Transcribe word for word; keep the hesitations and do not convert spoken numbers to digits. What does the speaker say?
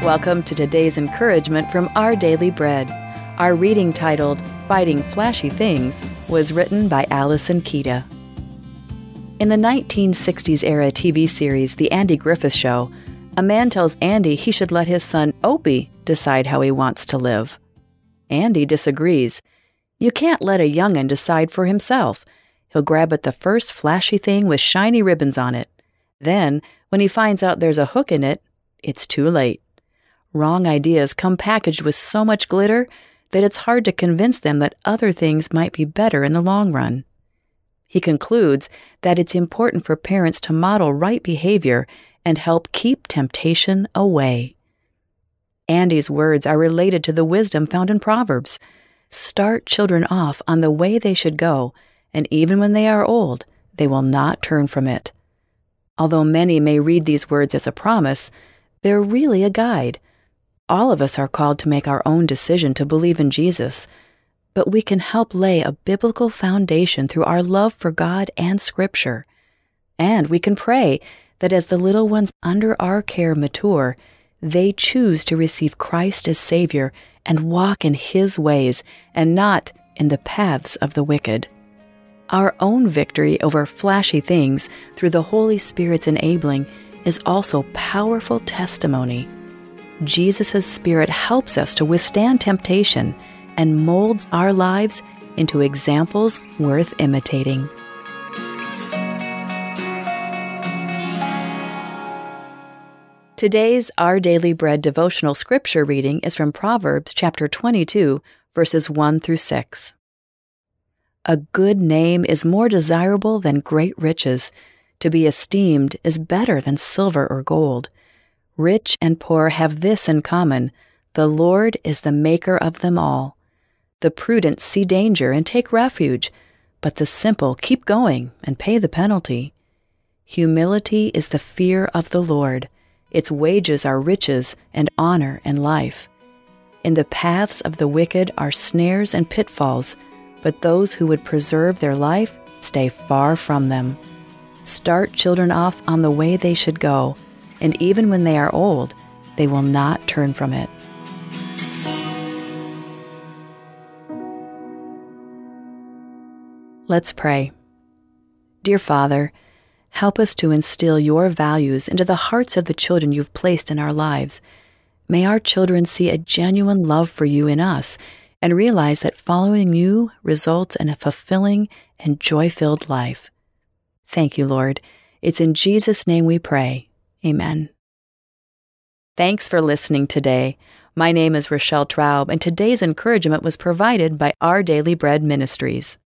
Welcome to today's encouragement from Our Daily Bread. Our reading titled, Fighting Flashy Things, was written by Allison Keita. In the nineteen sixties-era T V series The Andy Griffith Show, a man tells Andy he should let his son Opie decide how he wants to live. Andy disagrees. You can't let a young'un decide for himself. He'll grab at the first flashy thing with shiny ribbons on it. Then, when he finds out there's a hook in it, it's too late. Wrong ideas come packaged with so much glitter that it's hard to convince them that other things might be better in the long run. He concludes that it's important for parents to model right behavior and help keep temptation away. Andy's words are related to the wisdom found in Proverbs. Start children off on the way they should go, and even when they are old, they will not turn from it. Although many may read these words as a promise, they're really a guide. All of us are called to make our own decision to believe in Jesus, but we can help lay a biblical foundation through our love for God and Scripture. And we can pray that as the little ones under our care mature, they choose to receive Christ as Savior and walk in His ways and not in the paths of the wicked. Our own victory over flashy things through the Holy Spirit's enabling is also powerful testimony. Jesus' Spirit helps us to withstand temptation and molds our lives into examples worth imitating. Today's Our Daily Bread devotional scripture reading is from Proverbs chapter twenty-two, verses one through six. A good name is more desirable than great riches. To be esteemed is better than silver or gold. Rich and poor have this in common: the Lord is the maker of them all. The prudent see danger and take refuge, but the simple keep going and pay the penalty. Humility is the fear of the Lord. Its wages are riches and honor and life. In the paths of the wicked are snares and pitfalls, but those who would preserve their life stay far from them. Start children off on the way they should go, and even when they are old, they will not turn from it. Let's pray. Dear Father, help us to instill your values into the hearts of the children you've placed in our lives. May our children see a genuine love for you in us and realize that following you results in a fulfilling and joy-filled life. Thank you, Lord. It's in Jesus' name we pray. Amen. Thanks for listening today. My name is Rochelle Traub, and today's encouragement was provided by Our Daily Bread Ministries.